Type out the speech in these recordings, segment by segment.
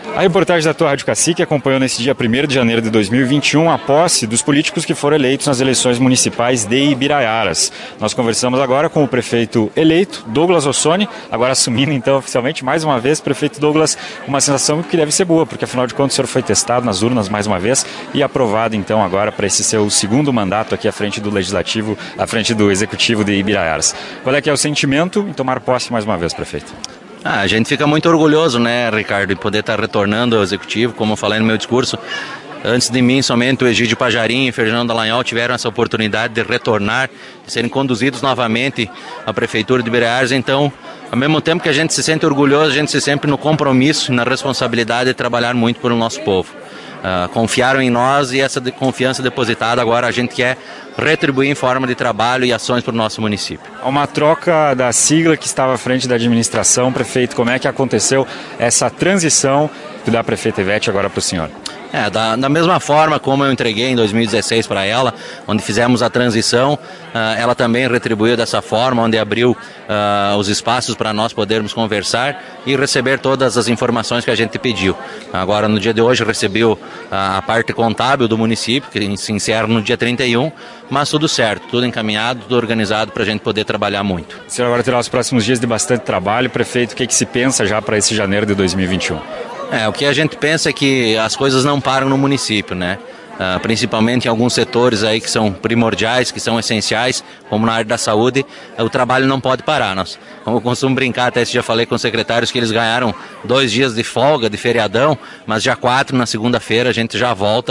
A reportagem da tua Rádio Cacique acompanhou nesse dia 1º de janeiro de 2021 a posse dos políticos que foram eleitos nas eleições municipais de Ibiraiaras. Nós conversamos agora com o prefeito eleito, Douglas Ossoni, agora assumindo então oficialmente mais uma vez. Prefeito Douglas, uma sensação que deve ser boa, porque afinal de contas o senhor foi testado nas urnas mais uma vez e aprovado então agora para esse seu segundo mandato aqui à frente do Legislativo, à frente do Executivo de Ibiraiaras. Qual é que é o sentimento em tomar posse mais uma vez, prefeito? A gente fica muito orgulhoso, né, Ricardo, de poder estar retornando ao Executivo. Como eu falei no meu discurso, antes de mim, somente o Egídio Pajarim e o Fernando Dallagnol tiveram essa oportunidade de retornar, de serem conduzidos novamente à Prefeitura de Ibiraiaras. Então, ao mesmo tempo que a gente se sente orgulhoso, a gente se sente no compromisso, na responsabilidade de trabalhar muito pelo nosso povo. Confiaram em nós e essa confiança depositada agora a gente quer retribuir em forma de trabalho e ações para o nosso município. Há uma troca da sigla que estava à frente da administração. Prefeito, como é que aconteceu essa transição da prefeita Ivete agora para o senhor? Da mesma forma como eu entreguei em 2016 para ela, onde fizemos a transição, ela também retribuiu dessa forma, onde abriu os espaços para nós podermos conversar e receber todas as informações que a gente pediu. Agora, no dia de hoje, recebeu a parte contábil do município, que se encerra no dia 31, mas tudo certo, tudo encaminhado, tudo organizado para a gente poder trabalhar muito. O senhor agora terá os próximos dias de bastante trabalho. Prefeito, o que se pensa já para esse janeiro de 2021? O que a gente pensa é que as coisas não param no município, né? Principalmente em alguns setores aí que são primordiais, que são essenciais, como na área da saúde, o trabalho não pode parar. Como eu costumo brincar, até já falei com os secretários que eles ganharam 2 dias de folga, de feriadão, mas já 4 na segunda-feira a gente já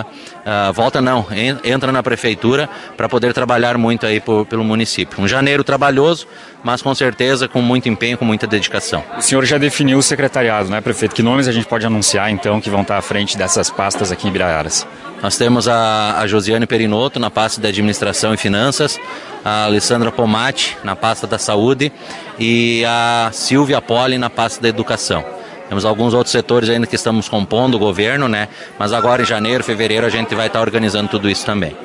entra na prefeitura para poder trabalhar muito aí pelo município. Um janeiro trabalhoso, mas com certeza com muito empenho, com muita dedicação. O senhor já definiu o secretariado, né, prefeito? Que nomes a gente pode anunciar então que vão estar à frente dessas pastas aqui em Ibiraiaras? Nós temos a Josiane Perinotto na pasta de Administração e Finanças, a Alessandra Pomati na pasta da Saúde e a Silvia Poli na pasta da Educação. Temos alguns outros setores ainda que estamos compondo o governo, né? Mas agora em janeiro, fevereiro a gente vai estar organizando tudo isso também.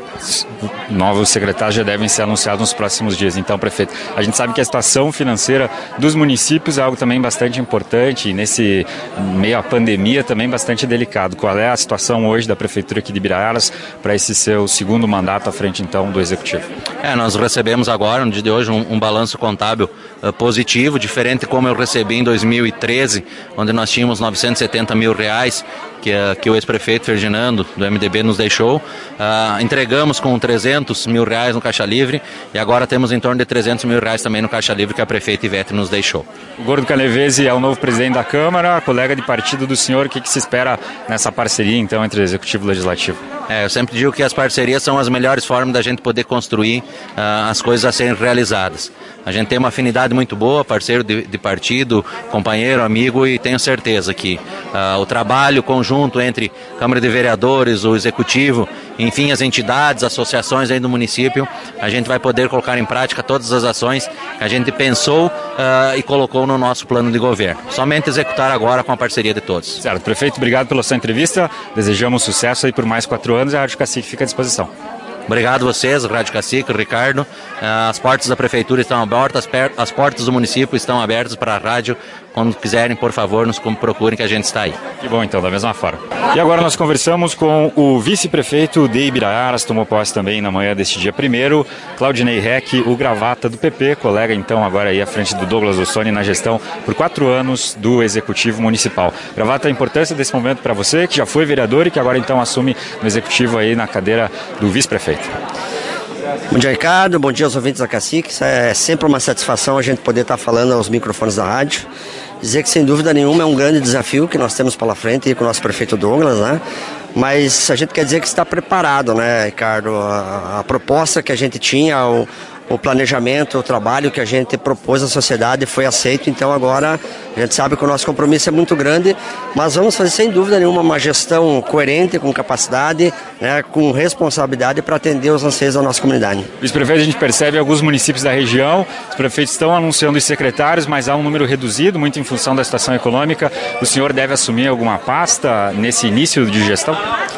Novos secretários já devem ser anunciados nos próximos dias. Então, prefeito, a gente sabe que a situação financeira dos municípios é algo também bastante importante e nesse meio à pandemia também bastante delicado. Qual é a situação hoje da prefeitura aqui de Ibiraiaras para esse seu segundo mandato à frente então do Executivo? Nós recebemos agora, no dia de hoje, um balanço contábil positivo, diferente como eu recebi em 2013, onde nós tínhamos R$970 mil que o ex-prefeito Ferdinando do MDB nos deixou. Entregamos com R$300 mil no Caixa Livre e agora temos em torno de R$300 mil também no Caixa Livre que a prefeita Ivete nos deixou. O Gordo Canevese é o novo presidente da Câmara, colega de partido do senhor. O que se espera nessa parceria então entre o Executivo e o Legislativo? Eu sempre digo que as parcerias são as melhores formas da gente poder construir as coisas a serem realizadas. A gente tem uma afinidade muito boa, parceiro de partido, companheiro, amigo, e tenho certeza que o trabalho conjunto entre Câmara de Vereadores, o Executivo, enfim, as entidades, associações aí do município, a gente vai poder colocar em prática todas as ações que a gente pensou e colocou no nosso plano de governo. Somente executar agora com a parceria de todos. Certo, prefeito, obrigado pela sua entrevista, desejamos sucesso aí por mais 4 anos e a Rádio Cacique fica à disposição. Obrigado a vocês, Rádio Cacique, Ricardo. As portas da prefeitura estão abertas, as portas do município estão abertas para a rádio. Quando quiserem, por favor, nos procurem que a gente está aí. Que bom, então, da mesma forma. E agora nós conversamos com o vice-prefeito de Ibiraiaras, tomou posse também na manhã deste dia 1º, Claudinei Reck, o gravata do PP, colega então agora aí à frente do Douglas Ossoni na gestão por 4 anos do Executivo Municipal. Gravata, a importância desse momento para você, que já foi vereador e que agora então assume no Executivo aí na cadeira do vice-prefeito. Bom dia, Ricardo. Bom dia aos ouvintes da Cacique. É sempre uma satisfação a gente poder estar falando aos microfones da rádio. Dizer que, sem dúvida nenhuma, é um grande desafio que nós temos pela frente com o nosso prefeito Douglas, né? Mas a gente quer dizer que está preparado, né, Ricardo? A proposta que a gente tinha, o planejamento, o trabalho que a gente propôs à sociedade foi aceito. Então agora a gente sabe que o nosso compromisso é muito grande, mas vamos fazer sem dúvida nenhuma uma gestão coerente, com capacidade, né, com responsabilidade para atender os anseios da nossa comunidade. Vice-prefeito, a gente percebe alguns municípios da região, os prefeitos estão anunciando os secretários, mas há um número reduzido, muito em função da situação econômica. O senhor deve assumir alguma pasta nesse início de gestão?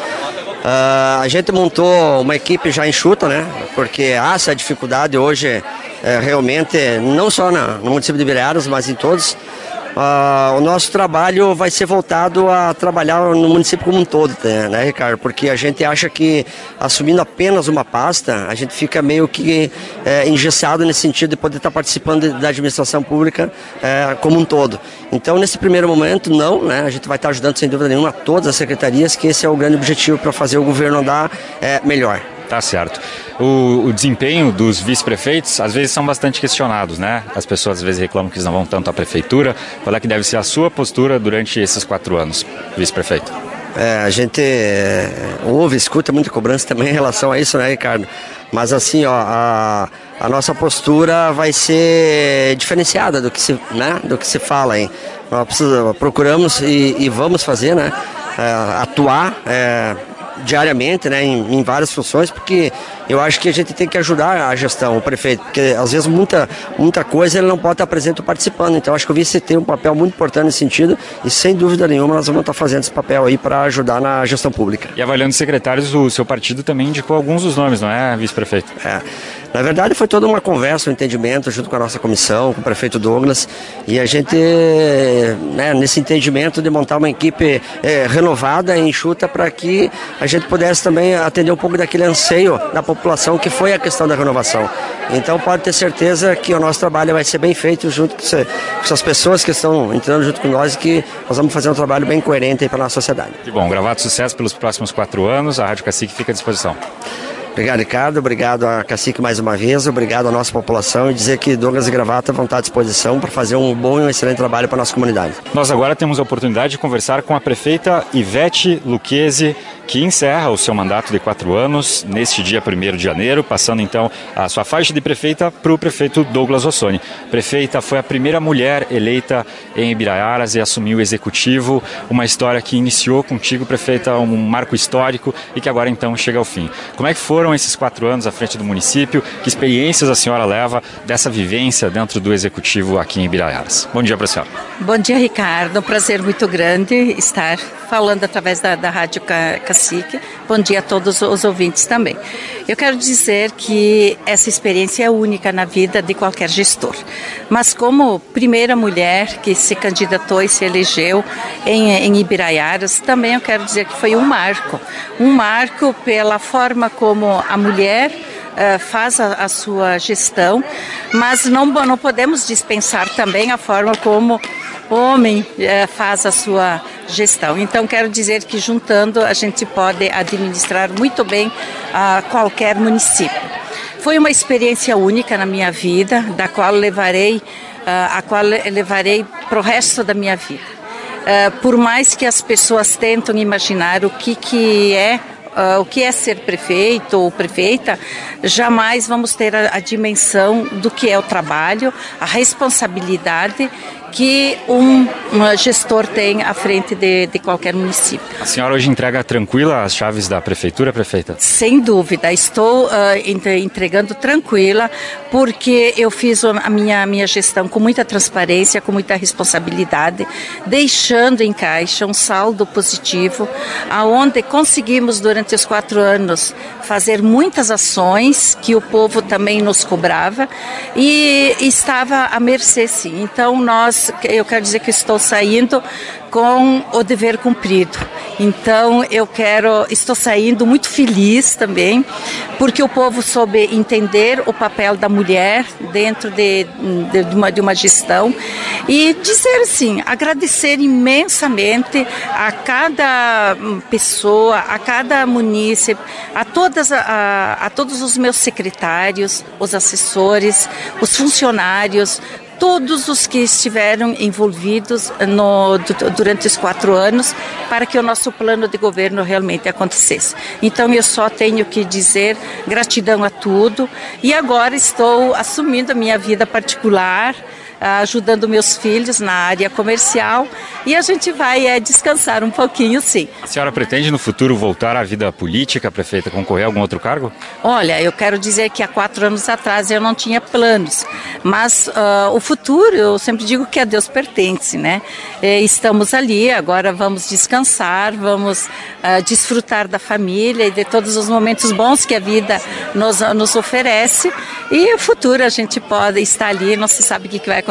A gente montou uma equipe já enxuta, né? Porque há essa dificuldade hoje, realmente, não só no município de Ibiraiaras, mas em todos. o nosso trabalho vai ser voltado a trabalhar no município como um todo, né, Ricardo? Porque a gente acha que assumindo apenas uma pasta, a gente fica meio que engessado nesse sentido de poder estar participando da administração pública como um todo. Então, nesse primeiro momento, não, né? A gente vai estar ajudando, sem dúvida nenhuma, todas as secretarias, que esse é o grande objetivo para fazer o governo andar melhor. Tá certo. O desempenho dos vice-prefeitos, às vezes, são bastante questionados, né? As pessoas, às vezes, reclamam que eles não vão tanto à prefeitura. Qual é que deve ser a sua postura durante esses 4 anos, vice-prefeito? A gente ouve, escuta muita cobrança também em relação a isso, né, Ricardo? Mas assim, a nossa postura vai ser diferenciada do que se fala, hein? Nós procuramos e vamos fazer, né? Atuar diariamente, né, em várias funções, porque eu acho que a gente tem que ajudar a gestão, o prefeito, porque às vezes muita coisa ele não pode estar presente ou participando, então acho que o vice tem um papel muito importante nesse sentido e sem dúvida nenhuma nós vamos estar fazendo esse papel aí para ajudar na gestão pública. E avaliando os secretários, o seu partido também indicou alguns dos nomes, não é, vice-prefeito? Na verdade foi toda uma conversa, um entendimento junto com a nossa comissão, com o prefeito Douglas, e a gente, né, nesse entendimento de montar uma equipe renovada e enxuta para que a gente pudesse também atender um pouco daquele anseio da população que foi a questão da renovação. Então pode ter certeza que o nosso trabalho vai ser bem feito junto com essas pessoas que estão entrando junto com nós e que nós vamos fazer um trabalho bem coerente para a nossa sociedade. Que bom, gravado sucesso pelos próximos 4 anos, a Rádio Cacique fica à disposição. Obrigado, Ricardo. Obrigado a Cacique mais uma vez. Obrigado à nossa população e dizer que Douglas e Gravata vão estar à disposição para fazer um bom e um excelente trabalho para a nossa comunidade. Nós agora temos a oportunidade de conversar com a prefeita Ivete Lucchesi, que encerra o seu mandato de 4 anos neste dia 1º de janeiro, passando então a sua faixa de prefeita para o prefeito Douglas Rossoni. Prefeita foi a primeira mulher eleita em Ibiraiaras e assumiu o executivo, uma história que iniciou contigo, prefeita, um marco histórico e que agora então chega ao fim. Como é que foram esses 4 anos à frente do município? Que experiências a senhora leva dessa vivência dentro do executivo aqui em Ibiraiaras? Bom dia para a senhora. Bom dia, Ricardo. Um prazer muito grande estar falando através da Rádio Cacique. Bom dia a todos os ouvintes também. Eu quero dizer que essa experiência é única na vida de qualquer gestor. Mas como primeira mulher que se candidatou e se elegeu em Ibiraiaras, também eu quero dizer que foi um marco pela forma como a mulher faz a sua gestão, mas não podemos dispensar também a forma como o homem faz a sua gestão. Então, quero dizer que juntando a gente pode administrar muito bem qualquer município. Foi uma experiência única na minha vida, da qual levarei para o resto da minha vida. Por mais que as pessoas tentem imaginar o que é ser prefeito ou prefeita, jamais vamos ter a dimensão do que é o trabalho, a responsabilidade que um gestor tem à frente de qualquer município. A senhora hoje entrega tranquila as chaves da prefeitura, prefeita? Sem dúvida, estou entregando tranquila, porque eu fiz a minha gestão com muita transparência, com muita responsabilidade, deixando em caixa um saldo positivo, aonde conseguimos durante os 4 anos fazer muitas ações que o povo também nos cobrava e estava à mercê, sim. Então eu quero dizer que estou saindo com o dever cumprido. Então estou saindo muito feliz também, porque o povo soube entender o papel da mulher dentro de uma gestão e dizer assim, agradecer imensamente a cada pessoa, a cada munícipe, a todos os meus secretários, os assessores, os funcionários, todos os que estiveram envolvidos durante os 4 anos para que o nosso plano de governo realmente acontecesse. Então eu só tenho que dizer gratidão a tudo e agora estou assumindo a minha vida particular, ajudando meus filhos na área comercial e a gente vai descansar um pouquinho, sim. A senhora pretende no futuro voltar à vida política, prefeita, concorrer a algum outro cargo? Olha, eu quero dizer que há 4 anos atrás eu não tinha planos, mas o futuro, eu sempre digo que a Deus pertence, né? Estamos ali, agora vamos descansar, vamos desfrutar da família e de todos os momentos bons que a vida nos oferece e o futuro a gente pode estar ali, não se sabe o que vai acontecer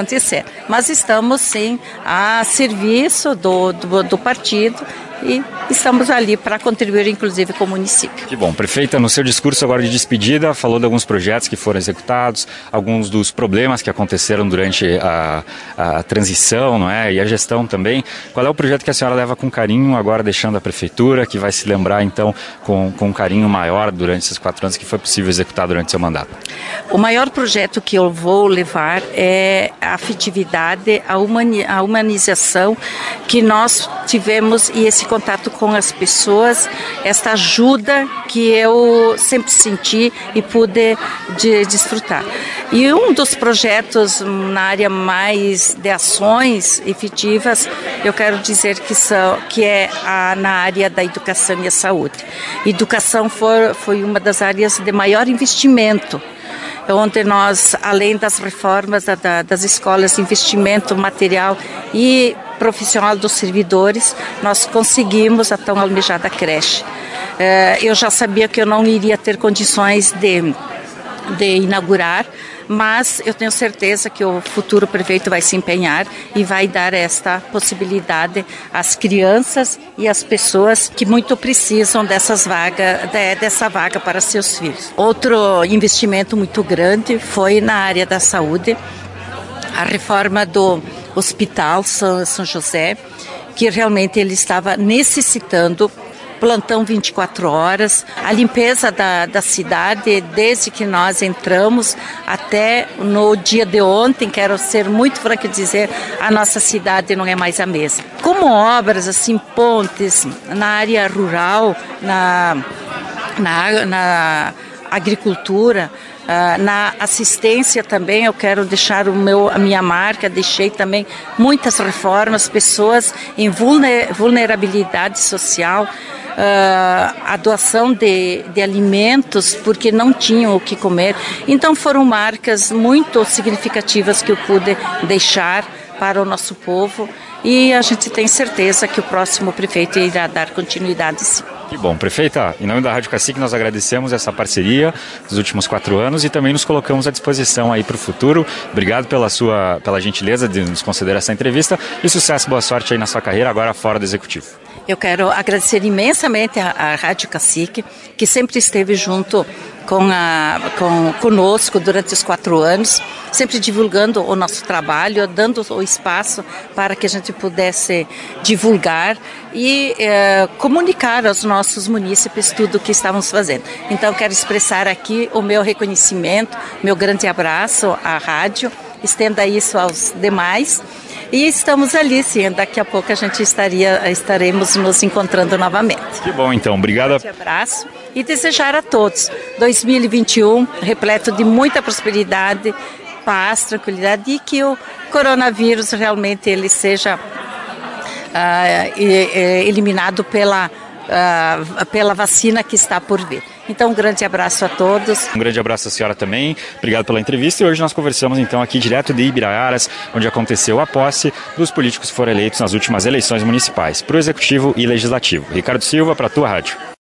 acontecer. Mas estamos, sim, a serviço do partido e estamos ali para contribuir, inclusive, com o município. Que bom. Prefeita, no seu discurso agora de despedida, falou de alguns projetos que foram executados, alguns dos problemas que aconteceram durante a transição, não é? E a gestão também. Qual é o projeto que a senhora leva com carinho, agora deixando a prefeitura, que vai se lembrar, então, com um carinho maior durante esses 4 anos que foi possível executar durante seu mandato? O maior projeto que eu vou levar é a afetividade, a humanização que nós tivemos e esse contato com as pessoas, esta ajuda que eu sempre senti e pude desfrutar. E um dos projetos na área mais de ações efetivas, eu quero dizer que é na área da educação e a saúde. Educação foi uma das áreas de maior investimento, onde nós, além das reformas das escolas, investimento material e profissional dos servidores, nós conseguimos a tão almejada creche. Eu já sabia que eu não iria ter condições de inaugurar, mas eu tenho certeza que o futuro prefeito vai se empenhar e vai dar esta possibilidade às crianças e às pessoas que muito precisam dessa vaga para seus filhos. Outro investimento muito grande foi na área da saúde, a reforma do Hospital São José, que realmente ele estava necessitando plantão 24 horas, a limpeza da cidade, desde que nós entramos até no dia de ontem, quero ser muito franca e dizer, a nossa cidade não é mais a mesma. Como obras, assim, pontes na área rural, na agricultura, na assistência também, eu quero deixar a minha marca, deixei também muitas reformas, pessoas em vulnerabilidade social, a doação de alimentos porque não tinham o que comer. Então foram marcas muito significativas que eu pude deixar para o nosso povo e a gente tem certeza que o próximo prefeito irá dar continuidade, sim. Que bom. Prefeita, em nome da Rádio Cacique, nós agradecemos essa parceria dos últimos 4 anos e também nos colocamos à disposição aí para o futuro. Obrigado pela gentileza de nos conceder essa entrevista e sucesso, boa sorte aí na sua carreira, agora fora do Executivo. Eu quero agradecer imensamente a Rádio Cacique, que sempre esteve junto conosco durante os 4 anos, sempre divulgando o nosso trabalho, dando o espaço para que a gente pudesse divulgar e comunicar aos nossos munícipes tudo o que estávamos fazendo. Então, quero expressar aqui o meu reconhecimento, meu grande abraço à rádio, estenda isso aos demais. E estamos ali, sim, daqui a pouco a gente estaremos nos encontrando novamente. Que bom, então. Obrigado. Um grande abraço e desejar a todos 2021 repleto de muita prosperidade, paz, tranquilidade e que o coronavírus realmente ele seja eliminado pela vacina que está por vir. Então, um grande abraço a todos. Um grande abraço à senhora também. Obrigado pela entrevista. E hoje nós conversamos, então, aqui direto de Ibiraiaras, onde aconteceu a posse dos políticos que foram eleitos nas últimas eleições municipais, para o Executivo e Legislativo. Ricardo Silva, para a tua rádio.